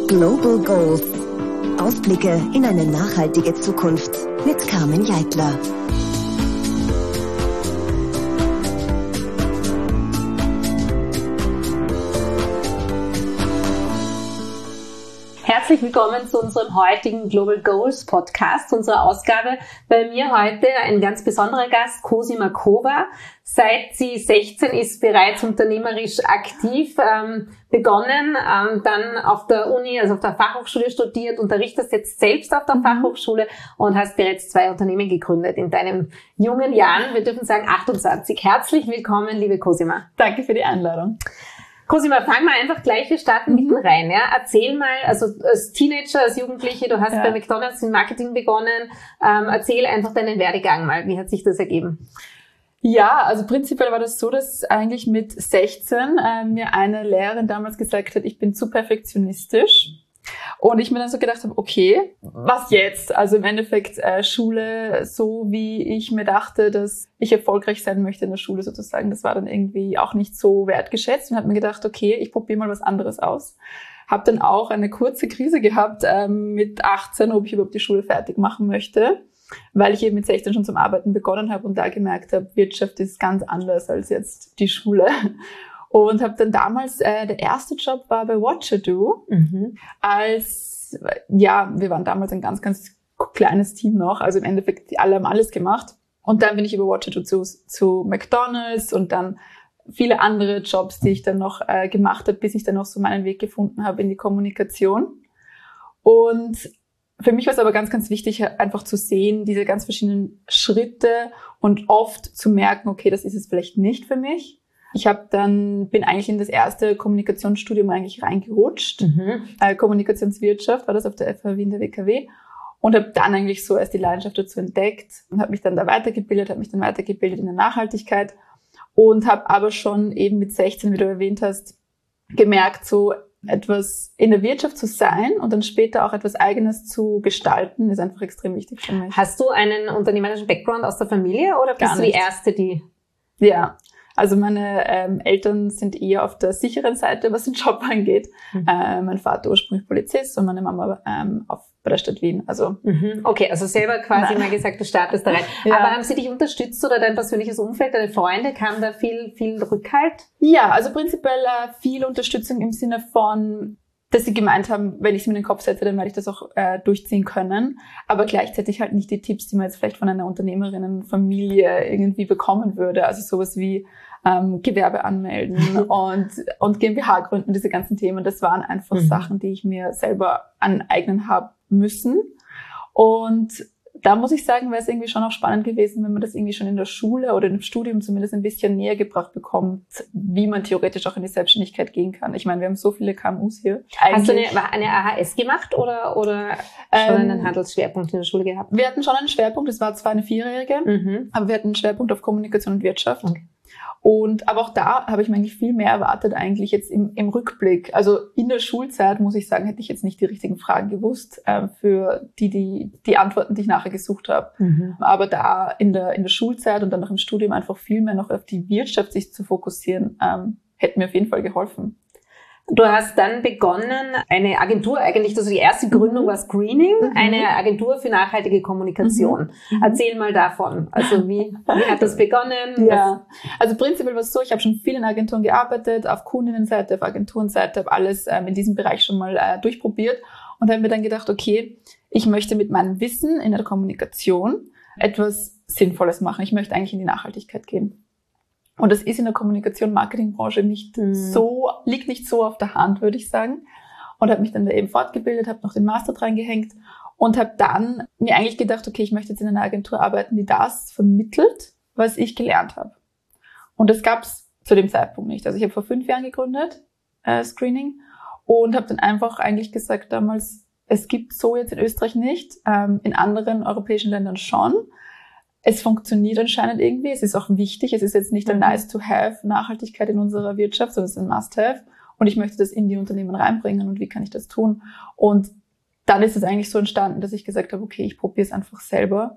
Global Goals. Ausblicke in eine nachhaltige Zukunft mit Carmen Jeitler. Herzlich willkommen zu unserem heutigen Global Goals Podcast, unserer Ausgabe. Bei mir heute ein ganz besonderer Gast, Cosima Kova. Seit sie 16 ist, bereits unternehmerisch aktiv, begonnen, dann auf der Uni, also auf der Fachhochschule studiert, unterrichtest jetzt selbst auf der Fachhochschule und hast bereits 2 Unternehmen gegründet in deinen jungen Jahren. Wir dürfen sagen 28. Herzlich willkommen, liebe Cosima. Danke für die Einladung. Cosima, fangen wir einfach gleich, wir starten mitten rein. Ja? Erzähl mal, also als Teenager, als Jugendliche, du hast bei McDonald's im Marketing begonnen. Erzähl einfach deinen Werdegang mal. Wie hat sich das ergeben? Ja, also prinzipiell war das so, dass eigentlich mit 16 mir eine Lehrerin damals gesagt hat, ich bin zu perfektionistisch. Und ich mir dann so gedacht habe, okay, was jetzt? Also im Endeffekt Schule, so wie ich mir dachte, dass ich erfolgreich sein möchte in der Schule sozusagen, das war dann irgendwie auch nicht so wertgeschätzt und habe mir gedacht, okay, ich probiere mal was anderes aus. Habe dann auch eine kurze Krise gehabt mit 18, ob ich überhaupt die Schule fertig machen möchte, weil ich eben mit 16 schon zum Arbeiten begonnen habe und da gemerkt habe, Wirtschaft ist ganz anders als jetzt die Schule. Und habe dann damals, der erste Job war bei Watchado, als, ja, wir waren damals ein ganz, ganz kleines Team noch, also im Endeffekt, die alle haben alles gemacht. Und dann bin ich über Watchado zu McDonald's und dann viele andere Jobs, die ich dann noch gemacht habe, bis ich dann noch so meinen Weg gefunden habe in die Kommunikation. Und für mich war es aber ganz, ganz wichtig, einfach zu sehen, diese ganz verschiedenen Schritte und oft zu merken, okay, das ist es vielleicht nicht für mich. Ich bin eigentlich in das erste Kommunikationsstudium eigentlich reingerutscht. Kommunikationswirtschaft war das auf der FH Wien der WKW und habe dann eigentlich so erst die Leidenschaft dazu entdeckt und habe mich dann da weitergebildet, in der Nachhaltigkeit und habe aber schon eben mit 16, wie du erwähnt hast, gemerkt, so etwas in der Wirtschaft zu sein und dann später auch etwas Eigenes zu gestalten, ist einfach extrem wichtig für mich. Hast du einen unternehmerischen Background aus der Familie oder bist du die Erste, die... Ja. Also meine Eltern sind eher auf der sicheren Seite, was den Job angeht. Mein Vater ursprünglich Polizist und meine Mama bei der Stadt Wien. Also Okay, also selber quasi mal gesagt, du startest da rein. Ja. Aber haben sie dich unterstützt oder dein persönliches Umfeld, deine Freunde, kam da viel Rückhalt? Ja, also prinzipiell viel Unterstützung im Sinne von, dass sie gemeint haben, wenn ich es mir in den Kopf setze, dann werde ich das auch durchziehen können. Aber gleichzeitig halt nicht die Tipps, die man jetzt vielleicht von einer Unternehmerinnenfamilie irgendwie bekommen würde. Also sowas wie Gewerbe anmelden und GmbH gründen, diese ganzen Themen. Das waren einfach Sachen, die ich mir selber aneignen habe müssen. Und da muss ich sagen, wäre es irgendwie schon auch spannend gewesen, wenn man das irgendwie schon in der Schule oder im Studium zumindest ein bisschen näher gebracht bekommt, wie man theoretisch auch in die Selbstständigkeit gehen kann. Ich meine, wir haben so viele KMUs hier. Hast du eine AHS gemacht oder schon einen Handelsschwerpunkt in der Schule gehabt? Wir hatten schon einen Schwerpunkt, das war zwar eine 4-jährige, aber wir hatten einen Schwerpunkt auf Kommunikation und Wirtschaft. Okay. Aber auch da habe ich mir eigentlich viel mehr erwartet eigentlich jetzt im Rückblick. Also in der Schulzeit, muss ich sagen, hätte ich jetzt nicht die richtigen Fragen gewusst für die Antworten, die ich nachher gesucht habe. Aber da in der Schulzeit und dann noch im Studium einfach viel mehr noch auf die Wirtschaft sich zu fokussieren, hätte mir auf jeden Fall geholfen. Du hast dann begonnen, eine Agentur, eigentlich, also die erste Gründung war Screening, eine Agentur für nachhaltige Kommunikation. Erzähl mal davon. Also wie hat das begonnen? Ja, also prinzipiell war es so, ich habe schon viel in Agenturen gearbeitet, auf Kundinnenseite, auf Agenturenseite, habe alles in diesem Bereich schon mal durchprobiert und habe mir dann gedacht, okay, ich möchte mit meinem Wissen in der Kommunikation etwas Sinnvolles machen. Ich möchte eigentlich in die Nachhaltigkeit gehen. Und das ist in der Kommunikation-Marketing-Branche liegt nicht so auf der Hand, würde ich sagen. Und habe mich dann da eben fortgebildet, habe noch den Master dran gehängt und habe dann mir eigentlich gedacht, okay, ich möchte jetzt in einer Agentur arbeiten, die das vermittelt, was ich gelernt habe. Und das gab es zu dem Zeitpunkt nicht. Also ich habe vor 5 Jahren gegründet, Screening, und habe dann einfach eigentlich gesagt damals, es gibt so jetzt in Österreich nicht, in anderen europäischen Ländern schon. Es funktioniert anscheinend irgendwie. Es ist auch wichtig. Es ist jetzt nicht ein nice-to-have Nachhaltigkeit in unserer Wirtschaft, sondern es ist ein must-have. Und ich möchte das in die Unternehmen reinbringen. Und wie kann ich das tun? Und dann ist es eigentlich so entstanden, dass ich gesagt habe, okay, ich probiere es einfach selber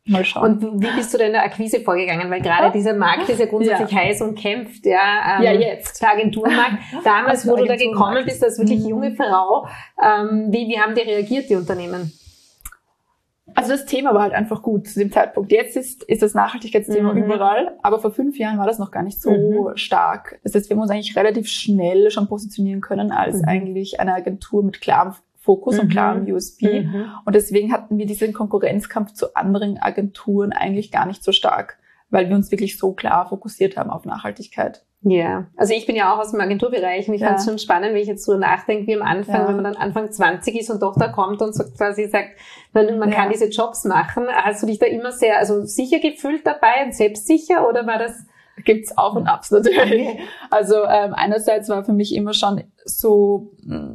mal schauen. Und wie bist du denn in der Akquise vorgegangen? Weil gerade dieser Markt ist ja grundsätzlich heiß und kämpft, ja. Jetzt. Der Agenturmarkt. Damals, wo du da gekommen bist, als wirklich junge Frau, wie haben die reagiert, die Unternehmen? Also das Thema war halt einfach gut zu dem Zeitpunkt. Jetzt ist das Nachhaltigkeitsthema überall, aber vor 5 Jahren war das noch gar nicht so stark. Das heißt, wir haben uns eigentlich relativ schnell schon positionieren können als eigentlich eine Agentur mit klarem Fokus und klarem USP. Und deswegen hatten wir diesen Konkurrenzkampf zu anderen Agenturen eigentlich gar nicht so stark, weil wir uns wirklich so klar fokussiert haben auf Nachhaltigkeit. Ja, also ich bin ja auch aus dem Agenturbereich und ich fand es schon spannend, wenn ich jetzt so nachdenke, wie am Anfang, wenn man dann Anfang 20 ist und doch da kommt und so quasi sagt, man kann diese Jobs machen. Hast du dich da immer sehr, sicher gefühlt dabei und selbstsicher oder war das? Gibt's Auf und Abs natürlich. Also einerseits war für mich immer schon so,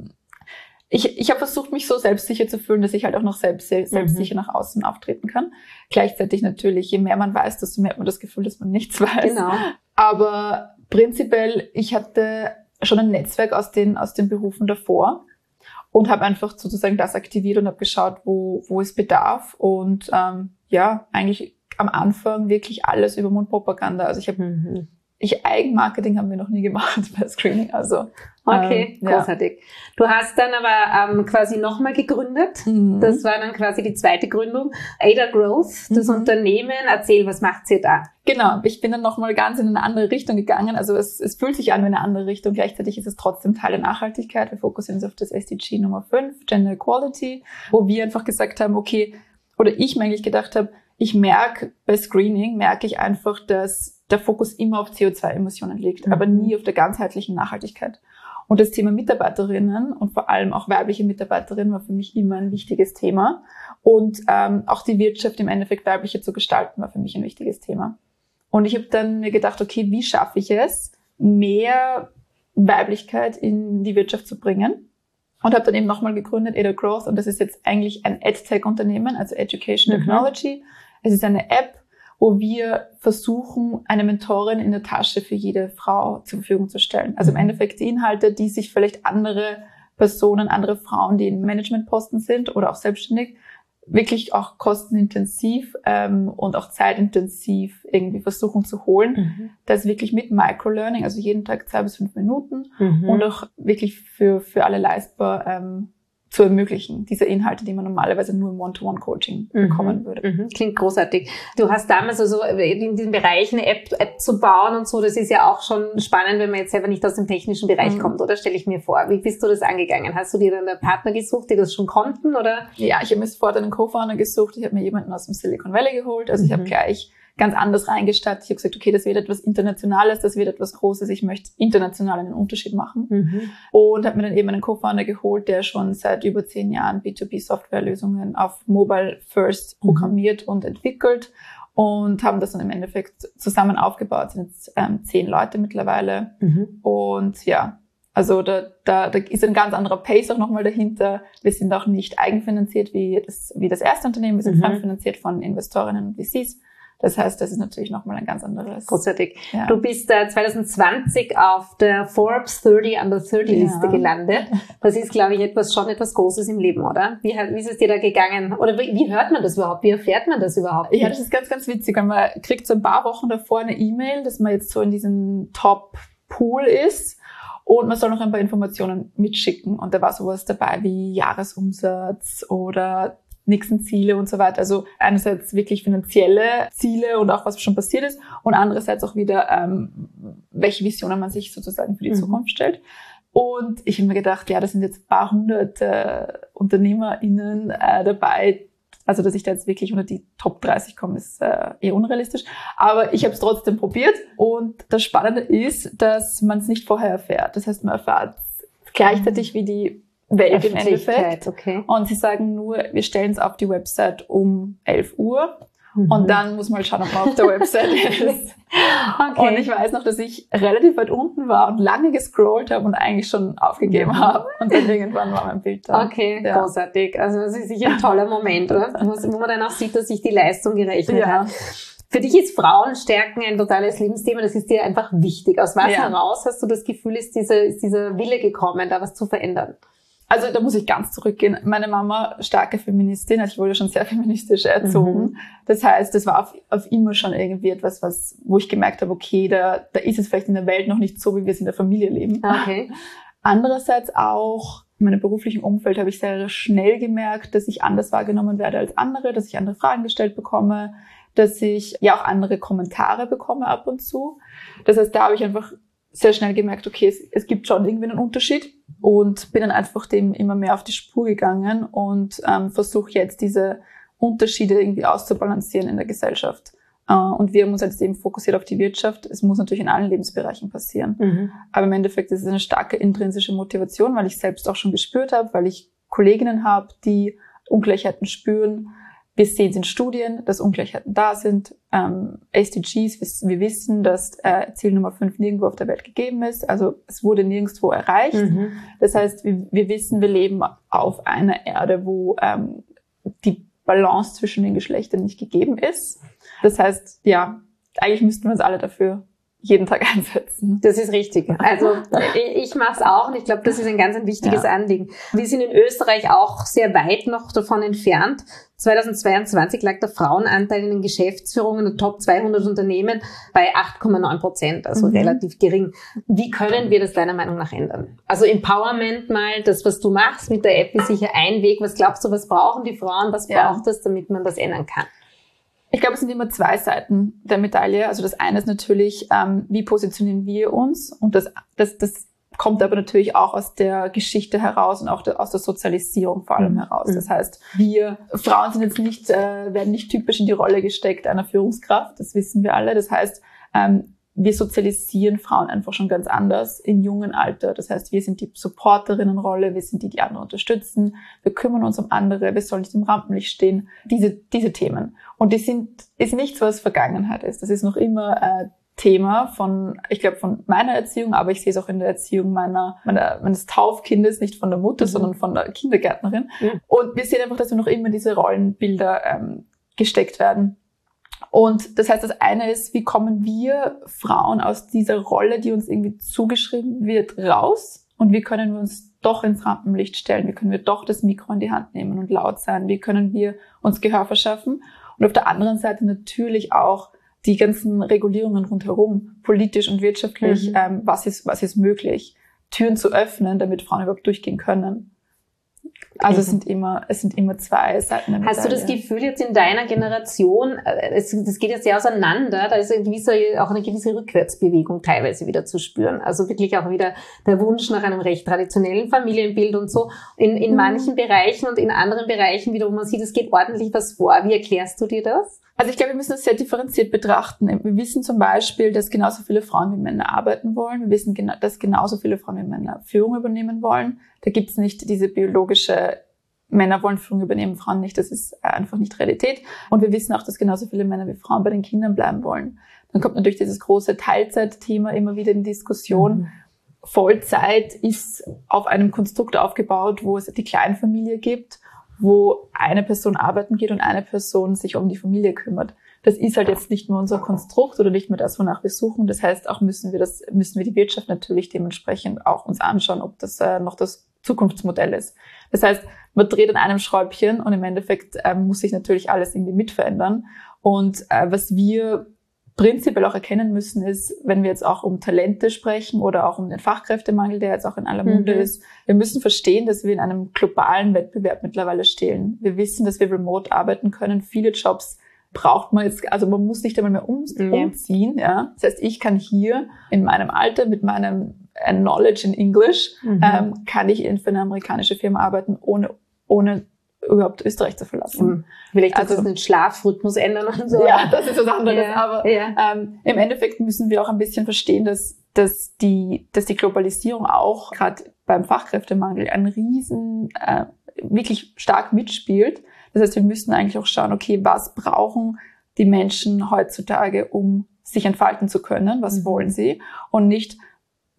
ich habe versucht, mich so selbstsicher zu fühlen, dass ich halt auch noch selbstsicher nach außen auftreten kann. Gleichzeitig natürlich, je mehr man weiß, desto mehr hat man das Gefühl, dass man nichts weiß. Genau. Aber prinzipiell, ich hatte schon ein Netzwerk aus den Berufen davor und habe einfach sozusagen das aktiviert und habe geschaut, wo es bedarf. Und eigentlich am Anfang wirklich alles über Mundpropaganda. Also Eigenmarketing haben wir noch nie gemacht bei Screening. Also okay, großartig. Du hast dann aber quasi nochmal gegründet. Das war dann quasi die zweite Gründung. Ada Growth, das Unternehmen. Erzähl, was macht ihr da? Genau, ich bin dann nochmal ganz in eine andere Richtung gegangen. Also es fühlt sich an wie eine andere Richtung. Gleichzeitig ist es trotzdem Teil der Nachhaltigkeit. Wir fokussieren uns auf das SDG Nummer 5, Gender Equality, wo wir einfach gesagt haben, okay, oder ich mir eigentlich gedacht habe, ich merke bei Screening, einfach, dass der Fokus immer auf CO2-Emissionen liegt, aber nie auf der ganzheitlichen Nachhaltigkeit. Und das Thema Mitarbeiterinnen und vor allem auch weibliche Mitarbeiterinnen war für mich immer ein wichtiges Thema. Und auch die Wirtschaft im Endeffekt weiblicher zu gestalten war für mich ein wichtiges Thema. Und ich habe dann mir gedacht, okay, wie schaffe ich es, mehr Weiblichkeit in die Wirtschaft zu bringen? Und habe dann eben nochmal gegründet, Ada Growth. Und das ist jetzt eigentlich ein EdTech-Unternehmen, also Education Technology. Es ist eine App, wo wir versuchen, eine Mentorin in der Tasche für jede Frau zur Verfügung zu stellen. Also im Endeffekt die Inhalte, die sich vielleicht andere Personen, andere Frauen, die in Managementposten sind oder auch selbstständig, wirklich auch kostenintensiv und auch zeitintensiv irgendwie versuchen zu holen. Das wirklich mit Microlearning, also jeden Tag 2 bis 5 Minuten und auch wirklich für alle leistbar zu ermöglichen, diese Inhalte, die man normalerweise nur im One-to-One-Coaching bekommen würde. Klingt großartig. Du hast damals in diesem Bereich eine App zu bauen und so, das ist ja auch schon spannend, wenn man jetzt selber nicht aus dem technischen Bereich kommt, oder? Stelle ich mir vor. Wie bist du das angegangen? Hast du dir dann einen Partner gesucht, die das schon konnten, oder? Ja, ich habe mir sofort einen Co-Founder gesucht. Ich habe mir jemanden aus dem Silicon Valley geholt. Also ich habe gleich ganz anders reingestartet. Ich habe gesagt, okay, das wird etwas Internationales, das wird etwas Großes. Ich möchte international einen Unterschied machen. Und habe mir dann eben einen Co-Founder geholt, der schon seit über 10 Jahren B2B-Softwarelösungen auf Mobile First programmiert und entwickelt. Und haben das dann im Endeffekt zusammen aufgebaut. Sind jetzt 10 Leute mittlerweile. Und ja, also da ist ein ganz anderer Pace auch nochmal dahinter. Wir sind auch nicht eigenfinanziert wie das erste Unternehmen. Wir sind fremdfinanziert von Investorinnen und VCs. Das heißt, das ist natürlich nochmal ein ganz anderes. Großartig. Ja. Du bist 2020 auf der Forbes 30 Under 30 Liste gelandet. Das ist, glaube ich, schon etwas Großes im Leben, oder? Wie ist es dir da gegangen? Oder wie hört man das überhaupt? Wie erfährt man das überhaupt? Ja, das ist ganz, ganz witzig. Man kriegt so ein paar Wochen davor eine E-Mail, dass man jetzt so in diesem Top-Pool ist. Und man soll noch ein paar Informationen mitschicken. Und da war sowas dabei wie Jahresumsatz oder nächsten Ziele und so weiter. Also einerseits wirklich finanzielle Ziele und auch was schon passiert ist und andererseits auch wieder, welche Visionen man sich sozusagen für die Zukunft stellt. Und ich habe mir gedacht, ja, das sind jetzt ein paar hundert UnternehmerInnen dabei. Also, dass ich da jetzt wirklich unter die Top 30 komme, ist eher unrealistisch. Aber ich habe es trotzdem probiert. Und das Spannende ist, dass man es nicht vorher erfährt. Das heißt, man erfährt gleichzeitig wie die Welt im Endeffekt. Okay. Und sie sagen nur, wir stellen es auf die Website um 11 Uhr. Und dann muss man halt schauen, ob man auf der Website ist. Okay. Und ich weiß noch, dass ich relativ weit unten war und lange gescrollt habe und eigentlich schon aufgegeben habe. Und dann irgendwann war mein Bild da. Okay, großartig. Also das ist sicher ein toller Moment, oder? Wo man dann auch sieht, dass sich die Leistung gerechnet hat. Für dich ist Frauenstärken ein totales Lebensthema. Das ist dir einfach wichtig. Aus was heraus hast du das Gefühl, ist dieser Wille gekommen, da was zu verändern? Also da muss ich ganz zurückgehen. Meine Mama, starke Feministin, also ich wurde schon sehr feministisch erzogen. Das heißt, das war auf immer schon irgendwie etwas, wo ich gemerkt habe, okay, da ist es vielleicht in der Welt noch nicht so, wie wir es in der Familie leben. Okay. Andererseits auch in meinem beruflichen Umfeld habe ich sehr schnell gemerkt, dass ich anders wahrgenommen werde als andere, dass ich andere Fragen gestellt bekomme, dass ich ja auch andere Kommentare bekomme ab und zu. Das heißt, da habe ich einfach sehr schnell gemerkt, okay, es gibt schon irgendwie einen Unterschied und bin dann einfach dem immer mehr auf die Spur gegangen und versuche jetzt diese Unterschiede irgendwie auszubalancieren in der Gesellschaft. Und wir haben uns jetzt eben fokussiert auf die Wirtschaft. Es muss natürlich in allen Lebensbereichen passieren. Aber im Endeffekt ist es eine starke intrinsische Motivation, weil ich selbst auch schon gespürt habe, weil ich Kolleginnen habe, die Ungleichheiten spüren. Wir sehen es in Studien, dass Ungleichheiten da sind. SDGs, wir wissen, dass Ziel Nummer 5 nirgendwo auf der Welt gegeben ist. Also es wurde nirgendwo erreicht. Das heißt, wir wissen, wir leben auf einer Erde, wo die Balance zwischen den Geschlechtern nicht gegeben ist. Das heißt, ja, eigentlich müssten wir uns alle dafür jeden Tag einsetzen. Das ist richtig. Also ich mache es auch und ich glaube, das ist ein ganz wichtiges Anliegen. Wir sind in Österreich auch sehr weit noch davon entfernt. 2022 lag der Frauenanteil in den Geschäftsführungen der Top 200 Unternehmen bei 8,9%, also relativ gering. Wie können wir das deiner Meinung nach ändern? Also Empowerment mal, das, was du machst mit der App, ist sicher ein Weg. Was glaubst du, was brauchen die Frauen, was braucht es, damit man das ändern kann? Ich glaube, es sind immer zwei Seiten der Medaille. Also das eine ist natürlich, wie positionieren wir uns? Und das kommt aber natürlich auch aus der Geschichte heraus und auch aus der Sozialisierung vor allem heraus. Das heißt, wir Frauen sind jetzt werden nicht typisch in die Rolle gesteckt einer Führungskraft. Das wissen wir alle. Das heißt, wir sozialisieren Frauen einfach schon ganz anders im jungen Alter. Das heißt, wir sind die Supporterinnenrolle, wir sind die andere unterstützen, wir kümmern uns um andere, wir sollen nicht im Rampenlicht stehen. Diese Themen. Und ist nichts, was Vergangenheit ist. Das ist noch immer Thema von meiner Erziehung, aber ich sehe es auch in der Erziehung meines Taufkindes, nicht von der Mutter, sondern von der Kindergärtnerin. Und wir sehen einfach, dass wir noch immer diese Rollenbilder gesteckt werden. Und das heißt, das eine ist, wie kommen wir Frauen aus dieser Rolle, die uns irgendwie zugeschrieben wird, raus? Und wie können wir uns doch ins Rampenlicht stellen? Wie können wir doch das Mikro in die Hand nehmen und laut sein? Wie können wir uns Gehör verschaffen? Und auf der anderen Seite natürlich auch die ganzen Regulierungen rundherum, politisch und wirtschaftlich, was ist möglich, Türen zu öffnen, damit Frauen überhaupt durchgehen können. Also es sind immer zwei Seiten der Medaille. Hast du das Gefühl jetzt in deiner Generation, das geht jetzt sehr auseinander, da ist auch eine gewisse Rückwärtsbewegung teilweise wieder zu spüren. Also wirklich auch wieder der Wunsch nach einem recht traditionellen Familienbild und so. In manchen Bereichen und in anderen Bereichen wieder, wo man sieht, es geht ordentlich was vor. Wie erklärst du dir das? Also ich glaube, wir müssen das sehr differenziert betrachten. Wir wissen zum Beispiel, dass genauso viele Frauen wie Männer arbeiten wollen. Wir wissen, dass genauso viele Frauen wie Männer Führung übernehmen wollen. Da gibt's nicht diese biologische, Männer wollen Führung übernehmen, Frauen nicht. Das ist einfach nicht Realität. Und wir wissen auch, dass genauso viele Männer wie Frauen bei den Kindern bleiben wollen. Dann kommt natürlich dieses große Teilzeitthema immer wieder in Diskussion. Vollzeit ist auf einem Konstrukt aufgebaut, wo es die Kleinfamilie gibt, wo eine Person arbeiten geht und eine Person sich um die Familie kümmert. Das ist halt jetzt nicht nur unser Konstrukt oder nicht mehr das, wonach wir suchen. Das heißt, auch müssen wir die Wirtschaft natürlich dementsprechend auch uns anschauen, ob das noch das Zukunftsmodell ist. Das heißt, man dreht an einem Schräubchen und im Endeffekt muss sich natürlich alles irgendwie mit verändern. Und was wir prinzipiell auch erkennen müssen, ist, wenn wir jetzt auch um Talente sprechen oder auch um den Fachkräftemangel, der jetzt auch in aller Munde ist, wir müssen verstehen, dass wir in einem globalen Wettbewerb mittlerweile stehen. Wir wissen, dass wir remote arbeiten können. Viele Jobs braucht man jetzt, also man muss nicht einmal mehr umziehen. Ja. Das heißt, ich kann hier in meinem Alter mit meinem Knowledge in English, kann ich für eine amerikanische Firma arbeiten, ohne überhaupt Österreich zu verlassen. Vielleicht also den Schlafrhythmus ändern und so. Ja, das ist was anderes. Aber im Endeffekt müssen wir auch ein bisschen verstehen, dass die Globalisierung auch gerade beim Fachkräftemangel einen riesen, wirklich stark mitspielt. Das heißt, wir müssen eigentlich auch schauen, okay, was brauchen die Menschen heutzutage, um sich entfalten zu können? Was wollen sie? Und nicht,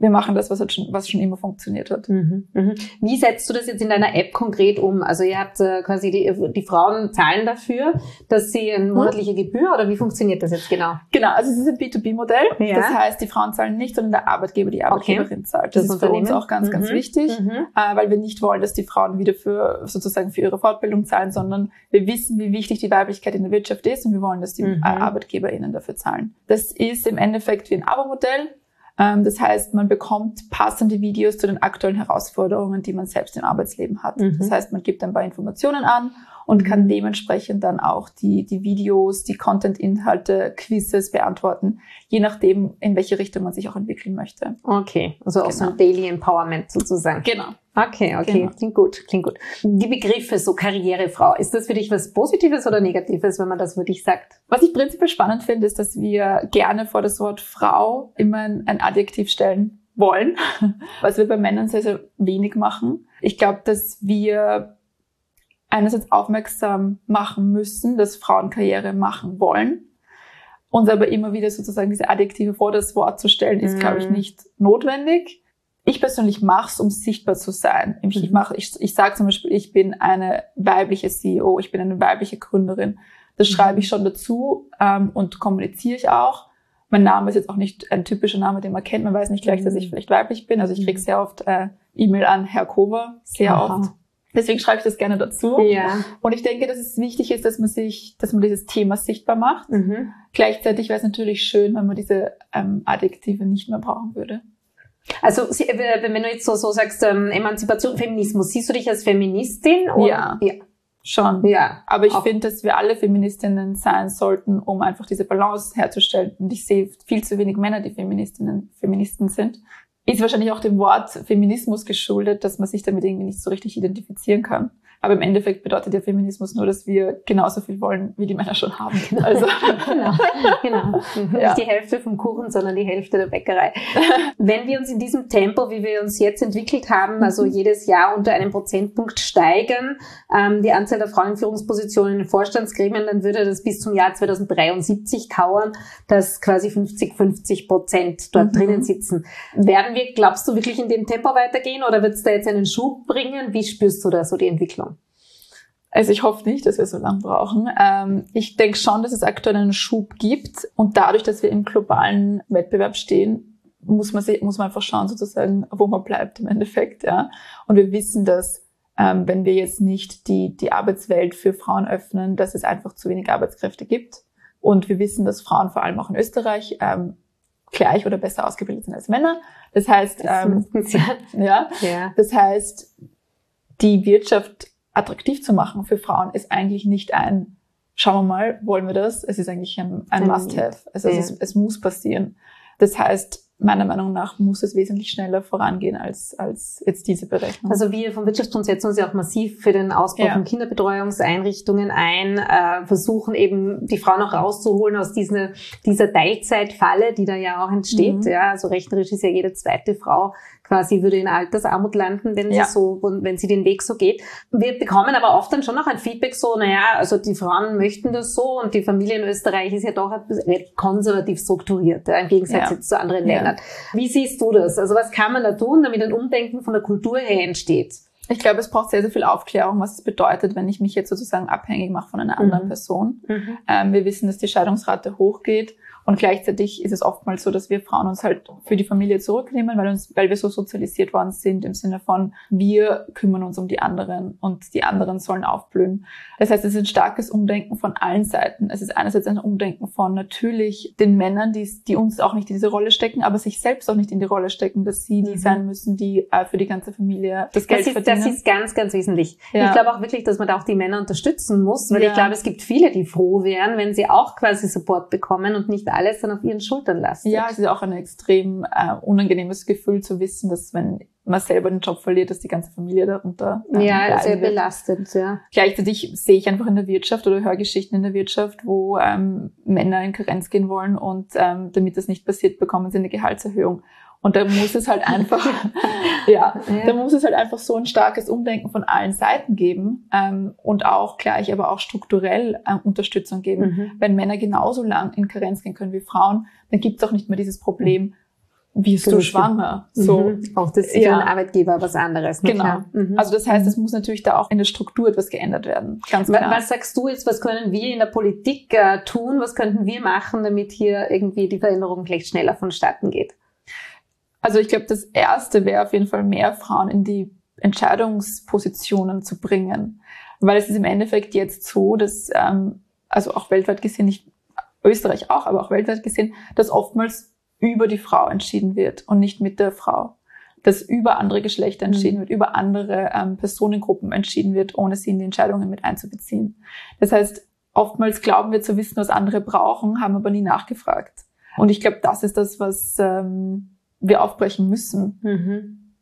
wir machen das, was schon immer funktioniert hat. Wie setzt du das jetzt in deiner App konkret um? Also ihr habt quasi die Frauen zahlen dafür, dass sie eine monatliche Gebühr, oder wie funktioniert das jetzt genau? Genau, also es ist ein B2B-Modell. Ja. Das heißt, die Frauen zahlen nicht, sondern der Arbeitgeber, die Arbeitgeberin zahlt. Das ist für uns auch ganz, ganz wichtig, weil wir nicht wollen, dass die Frauen wieder für ihre Fortbildung zahlen, sondern wir wissen, wie wichtig die Weiblichkeit in der Wirtschaft ist, und wir wollen, dass die ArbeitgeberInnen dafür zahlen. Das ist im Endeffekt wie ein Abo-Modell. Das heißt, man bekommt passende Videos zu den aktuellen Herausforderungen, die man selbst im Arbeitsleben hat. Das heißt, man gibt ein paar Informationen an und kann dementsprechend dann auch die Videos, die Content-Inhalte, Quizzes beantworten, je nachdem, in welche Richtung man sich auch entwickeln möchte. Okay, also auch so ein Daily Empowerment sozusagen. Genau. Okay, genau. Klingt gut. Die Begriffe, so Karrierefrau, ist das für dich was Positives oder Negatives, wenn man das für dich sagt? Was ich prinzipiell spannend finde, ist, dass wir gerne vor das Wort Frau immer ein Adjektiv stellen wollen, was wir bei Männern sehr, sehr wenig machen. Ich glaube, dass wir einerseits aufmerksam machen müssen, dass Frauen Karriere machen wollen. Uns aber immer wieder sozusagen diese Adjektive vor das Wort zu stellen, ist, glaube ich, nicht notwendig. Ich persönlich mache es, um sichtbar zu sein. Ich sage zum Beispiel, ich bin eine weibliche CEO, ich bin eine weibliche Gründerin. Das schreibe ich schon dazu und kommuniziere ich auch. Mein Name ist jetzt auch nicht ein typischer Name, den man kennt. Man weiß nicht gleich, dass ich vielleicht weiblich bin. Also ich kriege sehr oft E-Mail an Herr Kover, sehr oft. Deswegen schreibe ich das gerne dazu. Ja. Und ich denke, dass es wichtig ist, dass man dieses Thema sichtbar macht. Gleichzeitig wäre es natürlich schön, wenn man diese Adjektive nicht mehr brauchen würde. Also wenn du jetzt so sagst, Emanzipation, Feminismus, siehst du dich als Feministin? Oder? Ja, schon. Ja. Aber ich finde, dass wir alle Feministinnen sein sollten, um einfach diese Balance herzustellen. Und ich sehe viel zu wenig Männer, die Feministen sind. Ist wahrscheinlich auch dem Wort Feminismus geschuldet, dass man sich damit irgendwie nicht so richtig identifizieren kann. Aber im Endeffekt bedeutet der Feminismus nur, dass wir genauso viel wollen, wie die Männer schon haben. Also genau. Nicht die Hälfte vom Kuchen, sondern die Hälfte der Bäckerei. Wenn wir uns in diesem Tempo, wie wir uns jetzt entwickelt haben, also jedes Jahr unter einem Prozentpunkt steigern, die Anzahl der Frauen in Führungspositionen in den Vorstandsgremien, dann würde das bis zum Jahr 2073 dauern, dass quasi 50-50% dort drinnen sitzen. Werden wir, glaubst du, wirklich in dem Tempo weitergehen, oder wird es da jetzt einen Schub bringen? Wie spürst du da so die Entwicklung? Also ich hoffe nicht, dass wir so lange brauchen. Ich denke schon, dass es aktuell einen Schub gibt. Und dadurch, dass wir im globalen Wettbewerb stehen, muss man einfach schauen, sozusagen, wo man bleibt im Endeffekt. Ja. Und wir wissen, dass wenn wir jetzt nicht die Arbeitswelt für Frauen öffnen, dass es einfach zu wenig Arbeitskräfte gibt. Und wir wissen, dass Frauen vor allem auch in Österreich gleich oder besser ausgebildet sind als Männer. Das heißt, das heißt, die Wirtschaft attraktiv zu machen für Frauen ist eigentlich nicht schauen wir mal, wollen wir das? Es ist eigentlich ein Must-have. Also es muss passieren. Das heißt, meiner Meinung nach muss es wesentlich schneller vorangehen als jetzt diese Berechnung. Also wir vom Wirtschaftsbund setzen uns ja auch massiv für den Ausbau von Kinderbetreuungseinrichtungen ein, versuchen eben die Frauen auch rauszuholen aus dieser Teilzeitfalle, die da ja auch entsteht. Ja, also rechnerisch ist ja jede zweite Frau quasi würde in Altersarmut landen, wenn sie den Weg so geht. Wir bekommen aber oft dann schon noch ein Feedback so, also die Frauen möchten das so, und die Familie in Österreich ist ja doch recht konservativ strukturiert, im Gegensatz jetzt zu anderen Ländern. Wie siehst du das? Also was kann man da tun, damit ein Umdenken von der Kultur her entsteht? Ich glaube, es braucht sehr, sehr viel Aufklärung, was es bedeutet, wenn ich mich jetzt sozusagen abhängig mache von einer anderen Person. Wir wissen, dass die Scheidungsrate hochgeht. Und gleichzeitig ist es oftmals so, dass wir Frauen uns halt für die Familie zurücknehmen, weil wir so sozialisiert worden sind im Sinne von, wir kümmern uns um die anderen und die anderen sollen aufblühen. Das heißt, es ist ein starkes Umdenken von allen Seiten. Es ist einerseits ein Umdenken von natürlich den Männern, die uns auch nicht in diese Rolle stecken, aber sich selbst auch nicht in die Rolle stecken, dass sie die sein müssen, die für die ganze Familie das Geld verdienen. Das ist ganz, ganz wesentlich. Ja. Ich glaube auch wirklich, dass man da auch die Männer unterstützen muss, weil ich glaube, es gibt viele, die froh wären, wenn sie auch quasi Support bekommen und nicht alles dann auf ihren Schultern lastet. Ja, es ist auch ein extrem unangenehmes Gefühl zu wissen, dass wenn man selber den Job verliert, dass die ganze Familie darunter sehr belastend, ja. Gleichzeitig sehe ich einfach in der Wirtschaft oder höre Geschichten in der Wirtschaft, wo Männer in Karenz gehen wollen und damit das nicht passiert, bekommen sie eine Gehaltserhöhung. Und da muss es halt einfach, da muss es halt einfach so ein starkes Umdenken von allen Seiten geben und auch gleich, aber auch strukturell Unterstützung geben. Wenn Männer genauso lang in Karenz gehen können wie Frauen, dann gibt es auch nicht mehr dieses Problem, wirst du schwanger? So. Auch das ist für den Arbeitgeber was anderes. Ne? Genau. Also das heißt, es muss natürlich da auch in der Struktur etwas geändert werden. Ganz klar. Was sagst du jetzt, was können wir in der Politik tun? Was könnten wir machen, damit hier irgendwie die Veränderung vielleicht schneller vonstatten geht? Also ich glaube, das Erste wäre auf jeden Fall, mehr Frauen in die Entscheidungspositionen zu bringen. Weil es ist im Endeffekt jetzt so, dass, also auch weltweit gesehen, nicht Österreich auch, aber auch weltweit gesehen, dass oftmals über die Frau entschieden wird und nicht mit der Frau. Dass über andere Geschlechter entschieden wird, über andere Personengruppen entschieden wird, ohne sie in die Entscheidungen mit einzubeziehen. Das heißt, oftmals glauben wir zu wissen, was andere brauchen, haben aber nie nachgefragt. Und ich glaube, das ist das, was wir aufbrechen müssen.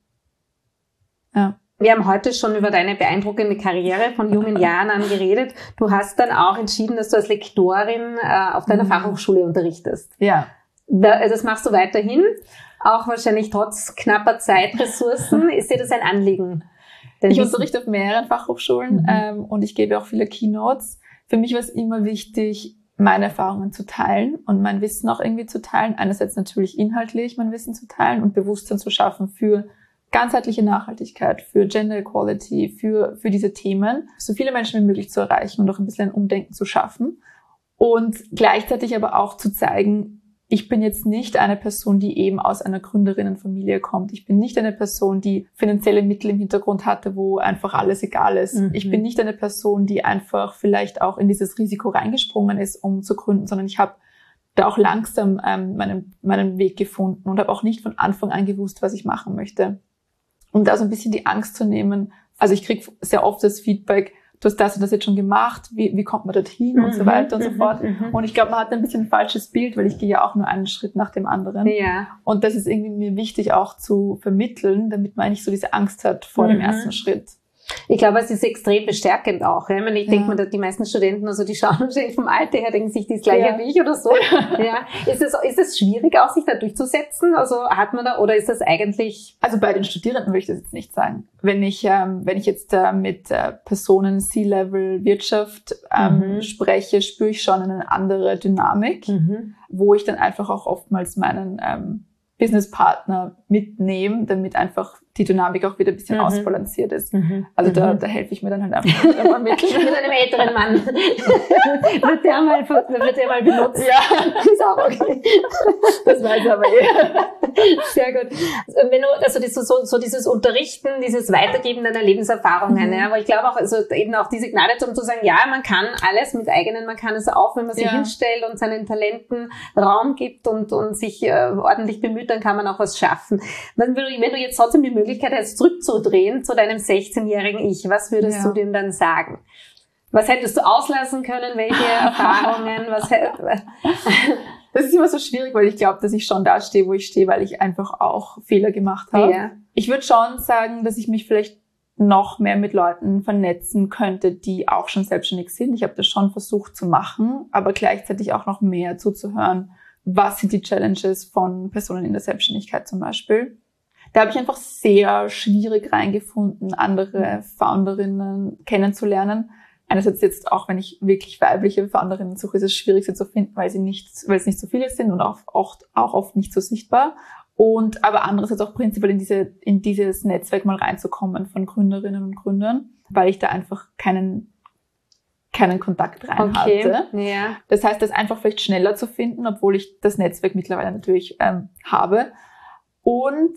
Ja. Wir haben heute schon über deine beeindruckende Karriere von jungen Jahren an geredet. Du hast dann auch entschieden, dass du als Lektorin auf deiner Fachhochschule unterrichtest. Ja. Das machst du weiterhin, auch wahrscheinlich trotz knapper Zeitressourcen. Ist dir das ein Anliegen? Ich unterrichte auf mehreren Fachhochschulen und ich gebe auch viele Keynotes. Für mich war es immer wichtig, meine Erfahrungen zu teilen und mein Wissen auch irgendwie zu teilen. Einerseits natürlich inhaltlich mein Wissen zu teilen und Bewusstsein zu schaffen für ganzheitliche Nachhaltigkeit, für Gender Equality, für diese Themen, so viele Menschen wie möglich zu erreichen und auch ein bisschen ein Umdenken zu schaffen. Und gleichzeitig aber auch zu zeigen, ich bin jetzt nicht eine Person, die eben aus einer Gründerinnenfamilie kommt. Ich bin nicht eine Person, die finanzielle Mittel im Hintergrund hatte, wo einfach alles egal ist. Ich bin nicht eine Person, die einfach vielleicht auch in dieses Risiko reingesprungen ist, um zu gründen, sondern ich habe da auch langsam meinen Weg gefunden und habe auch nicht von Anfang an gewusst, was ich machen möchte. Um da so ein bisschen die Angst zu nehmen. Also ich kriege sehr oft das Feedback, du hast das und das jetzt schon gemacht, wie kommt man dorthin und so weiter und so fort. Und ich glaube, man hat ein bisschen ein falsches Bild, weil ich gehe ja auch nur einen Schritt nach dem anderen. Ja. Und das ist irgendwie mir wichtig auch zu vermitteln, damit man eigentlich so diese Angst hat vor dem ersten Schritt. Ich glaube, es ist extrem bestärkend auch. Ja? Ich denke mir, die meisten Studenten, also die schauen wahrscheinlich vom Alter her, denken sich das Gleiche wie ich oder so. Ja. Ist es schwierig, auch sich da durchzusetzen? Also hat man da, oder ist das eigentlich? Also bei den Studierenden würde ich das jetzt nicht sagen. Wenn ich jetzt mit Personen C-Level Wirtschaft spreche, spüre ich schon eine andere Dynamik, wo ich dann einfach auch oftmals meinen Businesspartner mitnehmen, damit einfach die Dynamik auch wieder ein bisschen ausbalanciert ist. Also da helfe ich mir dann halt einfach mit einem älteren Mann. wird der mal benutzt. Ja, ist auch okay. Das weiß ich aber Sehr gut. Wenn du, also dieses Unterrichten, dieses Weitergeben deiner Lebenserfahrungen, ja, aber ich glaube auch, also eben auch die Signale um zu sagen, ja, man kann alles mit eigenen, man kann es auch, wenn man sich hinstellt und seinen Talenten Raum gibt und sich ordentlich bemüht, dann kann man auch was schaffen. Wenn du jetzt trotzdem die Möglichkeit hast, zurückzudrehen zu deinem 16-jährigen Ich, was würdest du dem dann sagen? Was hättest du auslassen können? Welche Erfahrungen? Das ist immer so schwierig, weil ich glaube, dass ich schon da stehe, wo ich stehe, weil ich einfach auch Fehler gemacht habe. Ja. Ich würde schon sagen, dass ich mich vielleicht noch mehr mit Leuten vernetzen könnte, die auch schon selbstständig sind. Ich habe das schon versucht zu machen, aber gleichzeitig auch noch mehr zuzuhören. Was sind die Challenges von Personen in der Selbstständigkeit zum Beispiel? Da habe ich einfach sehr schwierig reingefunden, andere Founderinnen kennenzulernen. Einerseits jetzt auch, wenn ich wirklich weibliche Founderinnen suche, ist es schwierig, sie zu finden, weil es nicht so viele sind und auch oft nicht so sichtbar. Und aber andererseits auch prinzipiell in dieses Netzwerk mal reinzukommen von Gründerinnen und Gründern, weil ich da einfach keinen Kontakt rein hatte. Ja. Das heißt, das einfach vielleicht schneller zu finden, obwohl ich das Netzwerk mittlerweile natürlich habe. Und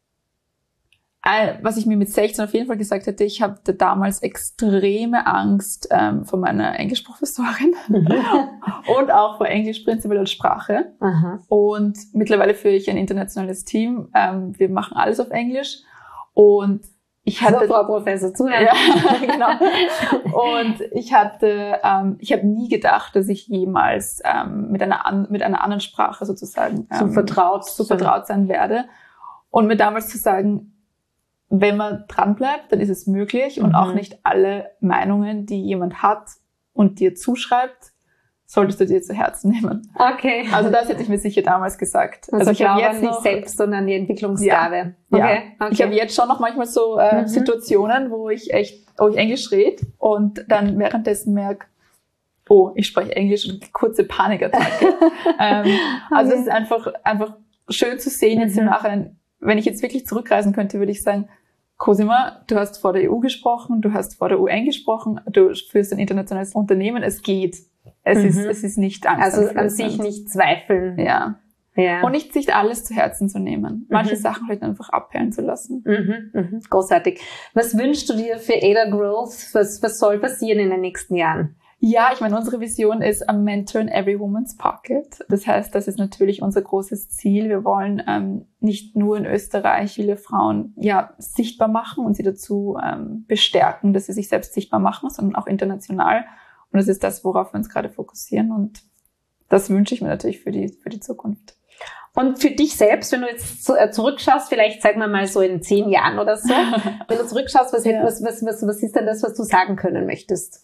was ich mir mit 16 auf jeden Fall gesagt hätte, ich hatte damals extreme Angst vor meiner Englischprofessorin und auch vor Englisch prinzipiell als Sprache. Und mittlerweile führe ich ein internationales Team. Wir machen alles auf Englisch. Und ich hatte Frau Professor zuhören. Ja, genau. Und ich habe nie gedacht, dass ich jemals mit einer anderen Sprache sozusagen so vertraut sein werde. Und mir damals zu sagen, wenn man dran bleibt, dann ist es möglich und auch nicht alle Meinungen, die jemand hat und dir zuschreibt, solltest du dir zu Herzen nehmen. Okay. Also das hätte ich mir sicher damals gesagt. Also ich glaube jetzt nicht selbst, sondern die Entwicklungsgabe. Ja. Okay. Ich habe jetzt schon noch manchmal so Situationen, wo ich Englisch rede und dann währenddessen merke, oh, ich spreche Englisch und kurze Panikattacke. Also es ist einfach schön zu sehen jetzt im Nachhinein. Wenn ich jetzt wirklich zurückreisen könnte, würde ich sagen, Cosima, du hast vor der EU gesprochen, du hast vor der UN gesprochen, du führst ein internationales Unternehmen, es geht. Es ist nicht Angst. Also an sich nicht zweifeln. Ja. Und nicht sich alles zu Herzen zu nehmen. Manche Sachen halt einfach abperlen zu lassen. Großartig. Was wünschst du dir für Ada Growth? Was soll passieren in den nächsten Jahren? Ja, ich meine, unsere Vision ist a mentor in every woman's pocket. Das heißt, das ist natürlich unser großes Ziel. Wir wollen nicht nur in Österreich viele Frauen sichtbar machen und sie dazu bestärken, dass sie sich selbst sichtbar machen, sondern auch international. Und das ist das, worauf wir uns gerade fokussieren. Und das wünsche ich mir natürlich für die Zukunft. Und für dich selbst, wenn du jetzt zurückschaust, vielleicht sagen wir mal so in 10 Jahren oder so, wenn du zurückschaust, was ist denn das, was du sagen können möchtest?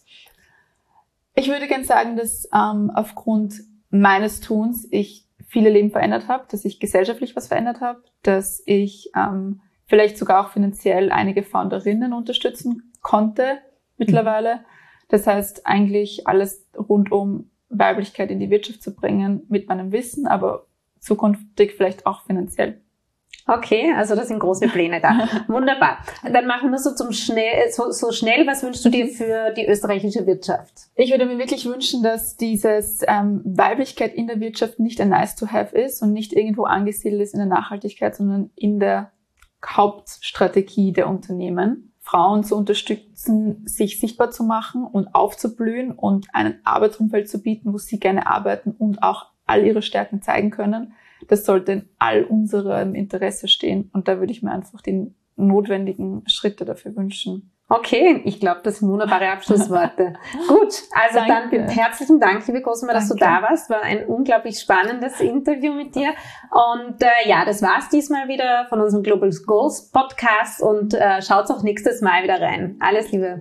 Ich würde gerne sagen, dass aufgrund meines Tuns ich viele Leben verändert habe, dass ich gesellschaftlich was verändert habe, dass ich vielleicht sogar auch finanziell einige Founderinnen unterstützen konnte mittlerweile. Das heißt, eigentlich alles rund um Weiblichkeit in die Wirtschaft zu bringen mit meinem Wissen, aber zukünftig vielleicht auch finanziell. Okay, also das sind große Pläne da. Wunderbar. Dann machen wir so schnell, was wünschst du dir für die österreichische Wirtschaft? Ich würde mir wirklich wünschen, dass dieses Weiblichkeit in der Wirtschaft nicht ein Nice-to-have ist und nicht irgendwo angesiedelt ist in der Nachhaltigkeit, sondern in der Hauptstrategie der Unternehmen. Frauen zu unterstützen, sich sichtbar zu machen und aufzublühen und ein Arbeitsumfeld zu bieten, wo sie gerne arbeiten und auch all ihre Stärken zeigen können. Das sollte in all unserem Interesse stehen. Und da würde ich mir einfach die notwendigen Schritte dafür wünschen. Okay, ich glaube, das sind wunderbare Abschlussworte. Gut, also Danke. Dann herzlichen Dank, liebe Cosima, dass du da warst. War ein unglaublich spannendes Interview mit dir. Und das war's diesmal wieder von unserem Global Goals Podcast. Und schaut auch nächstes Mal wieder rein. Alles Liebe.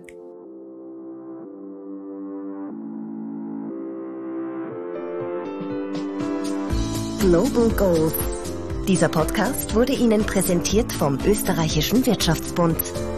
Global Goals. Dieser Podcast wurde Ihnen präsentiert vom Österreichischen Wirtschaftsbund.